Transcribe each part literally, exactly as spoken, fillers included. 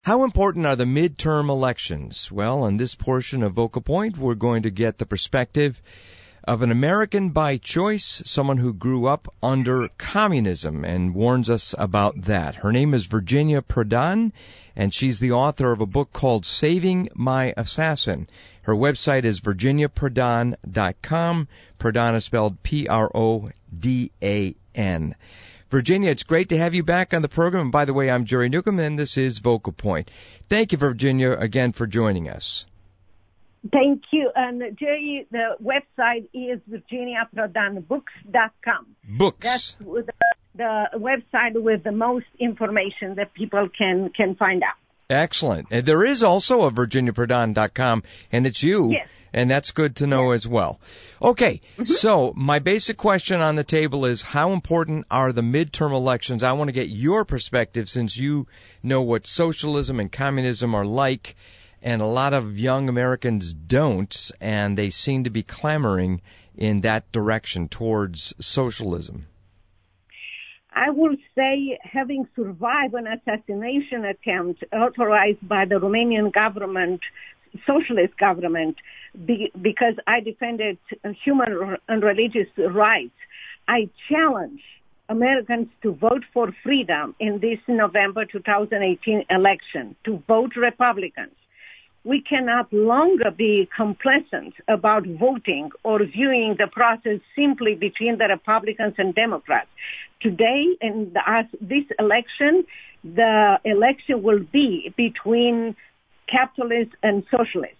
How important are the midterm elections? Well, in this portion of Vocal Point, we're going to get the perspective of an American by choice, someone who grew up under communism and warns us about that. Her name is Virginia Prodan, and she's the author of a book called Saving My Assassin. Her website is virginia prodan dot com. Prodan is spelled P R O D A N. Virginia, it's great to have you back on the program. And by the way, I'm Jerry Newcomb, and this is Vocal Point. Thank you, Virginia, again for joining us. Thank you. And Jerry, the website is virginia prodan books dot com. Books. That's the, the website with the most information that people can, can find out. Excellent. And there is also a virginia prodan dot com, and it's you. Yes. And that's good to know as well. Okay, mm-hmm. So my basic question on the table is, how important are the midterm elections? I want to get your perspective since you know what socialism and communism are like, and a lot of young Americans don't, and they seem to be clamoring in that direction towards socialism. I will say, having survived an assassination attempt authorized by the Romanian government, socialist government, be, because I defended human and religious rights, I challenge Americans to vote for freedom in this November two thousand eighteen election, to vote Republicans. We cannot longer be complacent about voting or viewing the process simply between the Republicans and Democrats. Today, in the, this election, the election will be between capitalists and socialists.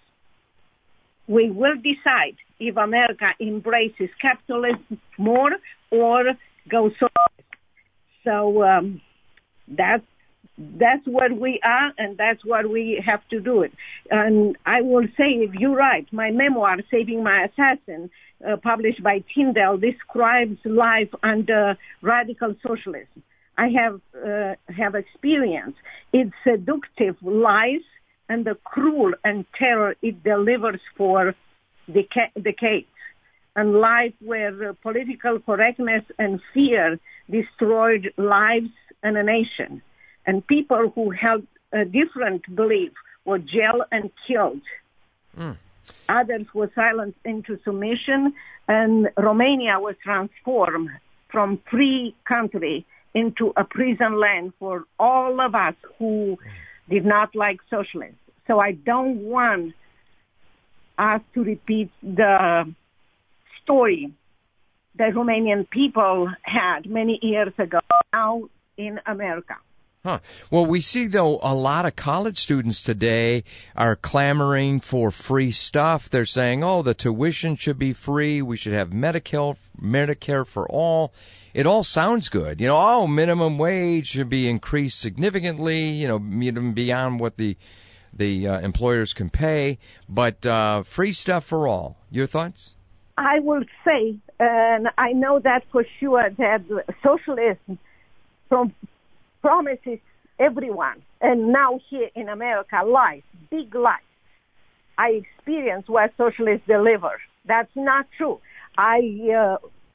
We will decide if America embraces capitalism more or goes socialist. So um, that's that's what we are, and that's what we have to do it. And I will say, if you're right, my memoir, Saving My Assassin, uh, published by Tyndale, describes life under radical socialism. I have uh, have experienced its seductive lies and the cruel and terror it delivers for deca- decades, and life where uh, political correctness and fear destroyed lives and a nation, and people who held a different belief were jailed and killed. Mm. Others were silenced into submission, and Romania was transformed from free country into a prison land for all of us who did not like socialism. So I don't want us to repeat the story that Romanian people had many years ago now in America. Huh. Well, we see, though, a lot of college students today are clamoring for free stuff. They're saying, oh, the tuition should be free. We should have Medicare, Medicare for all. It all sounds good. You know, oh, minimum wage should be increased significantly, you know, even beyond what the the uh, employers can pay. But uh, free stuff for all. Your thoughts? I will say, and I know that for sure, that socialism from promises everyone, and now here in America, lies, big lies. I experienced what socialists deliver. That's not true. I uh,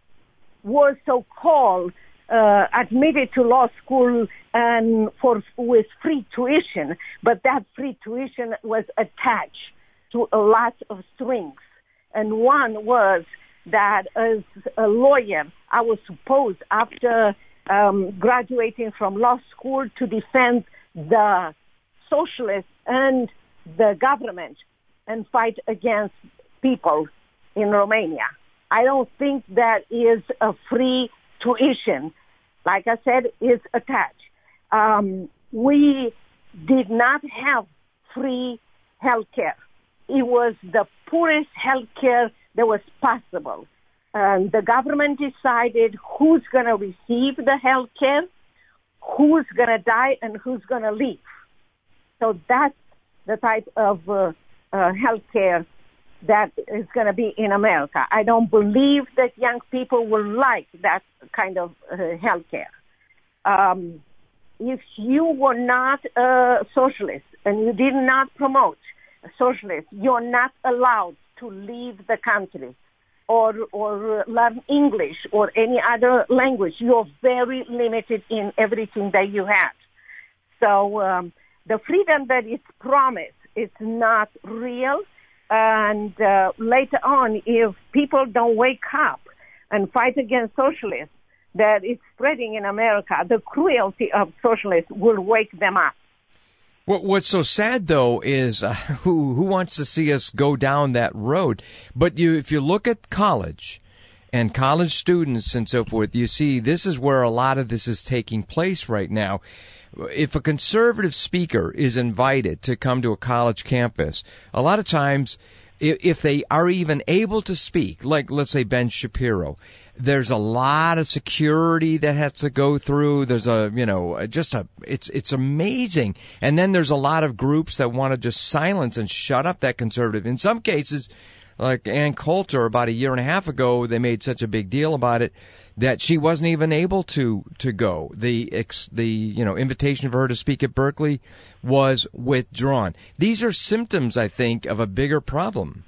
was so-called uh, admitted to law school and for with free tuition, but that free tuition was attached to a lot of strings. And one was that as a lawyer, I was supposed, after Um, graduating from law school, to defend the socialists and the government and fight against people in Romania. I don't think that is a free tuition. Like I said, it's attached. Um, we did not have free health care. It was the poorest health care that was possible. And the government decided who's going to receive the health care, who's going to die, and who's going to live. So that's the type of uh, uh, health care that is going to be in America. I don't believe that young people will like that kind of uh, health care. Um, if you were not a socialist and you did not promote socialism, you're not allowed to leave the country or or learn English or any other language. You're very limited in everything that you have. So um, the freedom that is promised is not real. And uh, later on, if people don't wake up and fight against socialists that is spreading in America, the cruelty of socialists will wake them up. What, what's so sad, though, is uh, who who wants to see us go down that road? But you, if you look at college and college students and so forth, you see this is where a lot of this is taking place right now. If a conservative speaker is invited to come to a college campus, a lot of times, if they are even able to speak, like let's say Ben Shapiro, there's a lot of security that has to go through. There's a, you know, just a, it's, it's amazing. And then there's a lot of groups that want to just silence and shut up that conservative. In some cases, like Ann Coulter, about a year and a half ago, they made such a big deal about it that she wasn't even able to, to go. The, ex, the, you know, invitation for her to speak at Berkeley was withdrawn. These are symptoms, I think, of a bigger problem.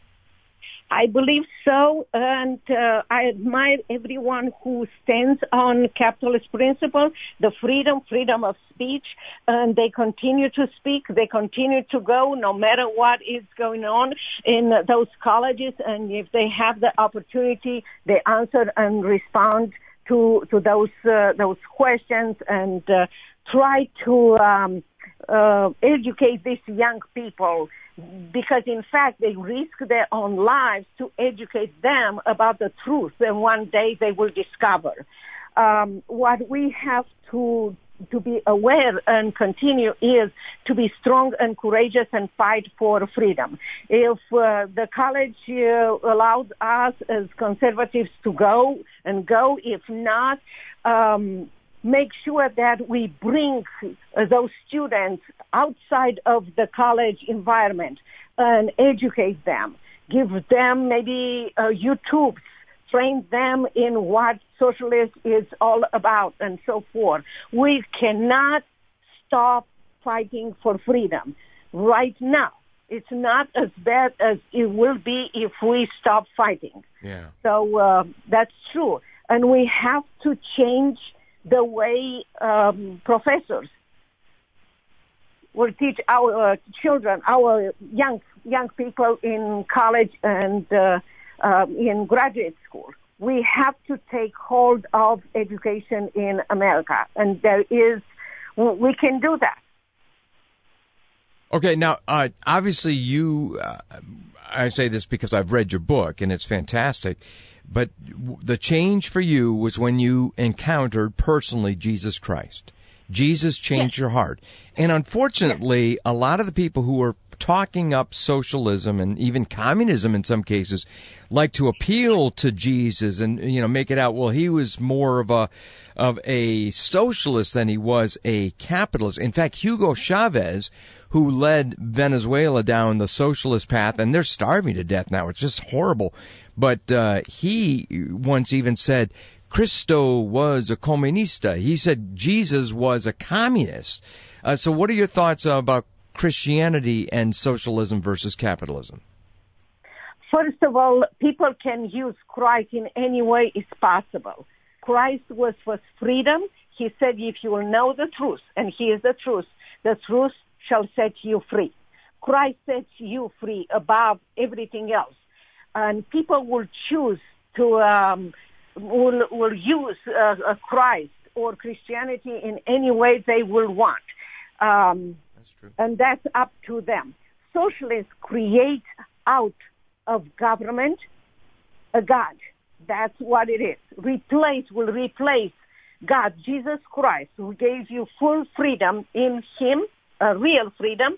I believe so, and uh, I admire everyone who stands on capitalist principles, the freedom, freedom of speech, and they continue to speak, they continue to go no matter what is going on in those colleges, and if they have the opportunity, they answer and respond to to those uh, those questions and uh, try to um, uh, educate these young people. Because, in fact, they risk their own lives to educate them about the truth, and one day they will discover. Um, what we have to to be aware and continue is to be strong and courageous and fight for freedom. If uh, the college uh, allows us as conservatives to go, and go. If not, um, make sure that we bring uh, those students outside of the college environment and educate them. Give them maybe uh, YouTubes, train them in what socialism is all about and so forth. We cannot stop fighting for freedom right now. It's not as bad as it will be if we stop fighting. Yeah. So uh, that's true. And we have to change the way um, professors will teach our uh, children, our young young people in college and uh, uh, in graduate school. We have to take hold of education in America, and there is, we can do that. Okay, now, uh, obviously you, uh, I say this because I've read your book, and it's fantastic, but the change for you was when you encountered personally Jesus Christ. Jesus changed yes. your heart. And unfortunately, yes. a lot of the people who are talking up socialism and even communism in some cases like to appeal to Jesus and, you know, make it out, well, he was more of a of a socialist than he was a capitalist. In fact, Hugo Chavez, who led Venezuela down the socialist path, and they're starving to death now. It's just horrible. But uh, he once even said, Cristo was a comunista. He said Jesus was a communist. Uh, so what are your thoughts uh, about Christianity and socialism versus capitalism? First of all, people can use Christ in any way is possible. Christ was for freedom. He said, if you will know the truth, and he is the truth, the truth shall set you free. Christ sets you free above everything else. And people will choose to, um, will, will use uh, uh, Christ or Christianity in any way they will want. Um, that's true. And that's up to them. Socialists create out of government a God. That's what it is. Replace, will replace God, Jesus Christ, who gave you full freedom in him, uh, real freedom,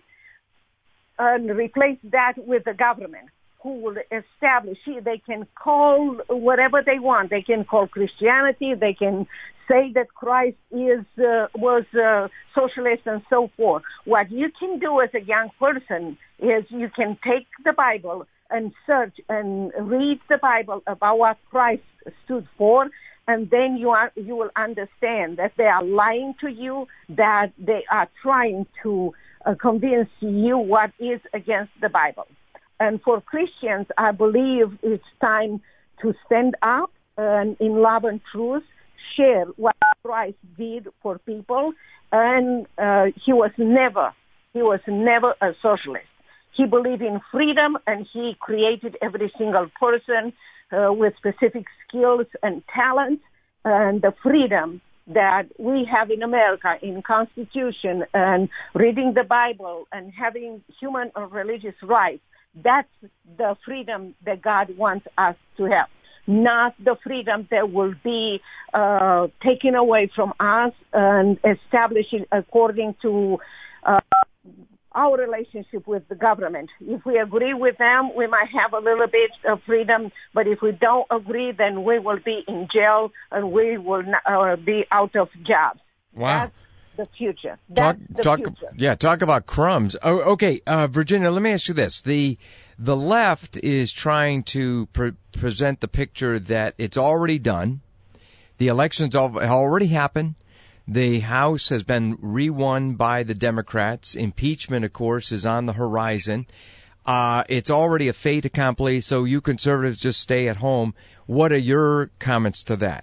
and replace that with the government, who will establish, they can call whatever they want. They can call Christianity, they can say that Christ is uh, was uh, socialist and so forth. What you can do as a young person is you can take the Bible and search and read the Bible about what Christ stood for, and then you are you will understand that they are lying to you, that they are trying to uh, convince you what is against the Bible. And for Christians, I believe it's time to stand up and in love and truth, share what Christ did for people, and uh, he was never, he was never a socialist. He believed in freedom, and he created every single person uh, with specific skills and talents, and the freedom that we have in America in Constitution and reading the Bible and having human or religious rights. That's the freedom that God wants us to have, not the freedom that will be uh, taken away from us and established according to uh, our relationship with the government. If we agree with them, we might have a little bit of freedom, but if we don't agree, then we will be in jail and we will not, uh, be out of jobs. Wow. That's the future. That's talk, the talk, future. Yeah, talk about crumbs. Oh, okay, uh, Virginia, let me ask you this. The the left is trying to pre- present the picture that it's already done. The elections al- already happened. The House has been re-won by the Democrats. Impeachment, of course, is on the horizon. Uh, it's already a fait accompli, so you conservatives just stay at home. What are your comments to that?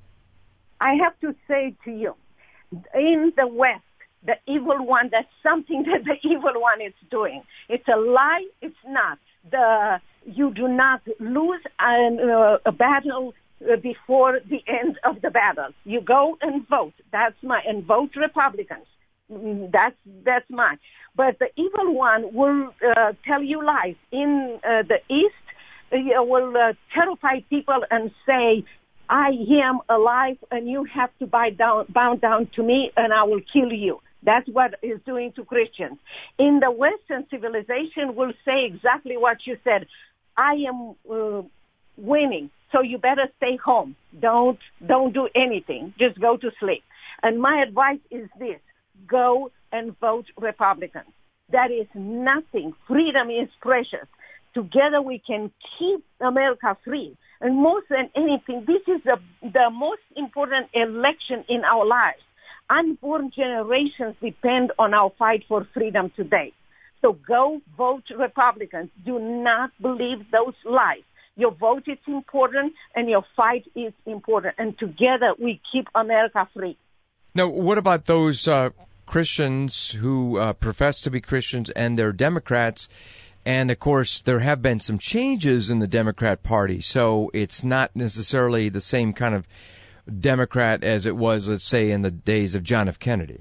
I have to say to you, in the West, the evil one, that's something that the evil one is doing. It's a lie. It's not. The you do not lose an, uh, a battle before the end of the battle. You go and vote. That's my, and vote Republicans. That's, that's mine. But the evil one will uh, tell you lies. In uh, the East, uh, will uh, terrify people and say, I am alive and you have to bow down, bow down to me and I will kill you. That's what it's doing to Christians. In the Western civilization will say exactly what you said. I am uh, winning. So you better stay home. Don't, don't do anything. Just go to sleep. And my advice is this. Go and vote Republican. That is nothing. Freedom is precious. Together we can keep America free. And more than anything, this is the, the most important election in our lives. Unborn generations depend on our fight for freedom today. So go vote Republicans. Do not believe those lies. Your vote is important, and your fight is important. And together, we keep America free. Now, what about those uh, Christians who uh, profess to be Christians and they're Democrats? And, of course, there have been some changes in the Democrat Party, so it's not necessarily the same kind of Democrat as it was, let's say, in the days of John F. Kennedy.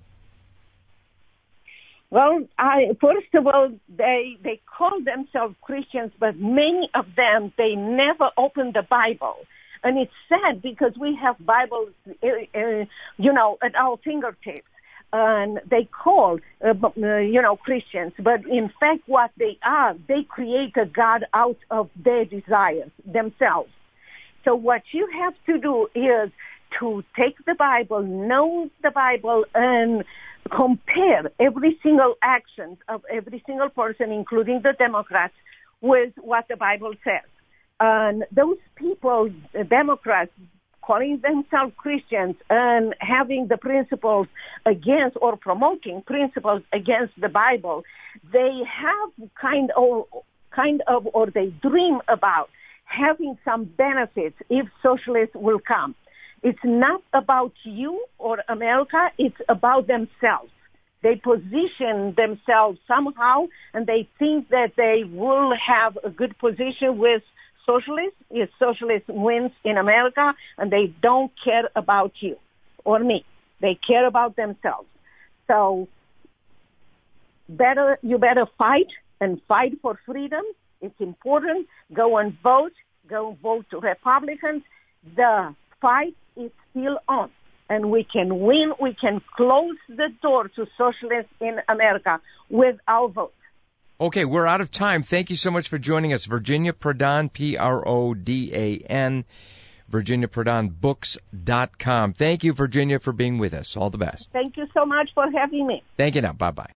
Well, I, first of all, they they call themselves Christians, but many of them, they never open the Bible. And it's sad because we have Bibles, uh, uh, you know, at our fingertips. And they call, uh, uh, you know, Christians. But in fact, what they are, they create a God out of their desires themselves. So what you have to do is to take the Bible, know the Bible, and compare every single action of every single person, including the Democrats, with what the Bible says. And those people, the Democrats, calling themselves Christians and having the principles against or promoting principles against the Bible, they have kind of, kind of, or they dream about having some benefits if socialists will come. It's not about you or America. It's about themselves. They position themselves somehow, and they think that they will have a good position with socialists if socialist wins in America, and they don't care about you or me. They care about themselves. So better, you better fight and fight for freedom. It's important. Go and vote. Go vote Republicans. The fight is still on, and we can win. We can close the door to socialists in America with our vote. Okay, we're out of time. Thank you so much for joining us. Virginia Prodan, P R O D A N, Virginia Prodan Books dot com. Thank you, Virginia, for being with us. All the best. Thank you so much for having me. Thank you now. Bye-bye.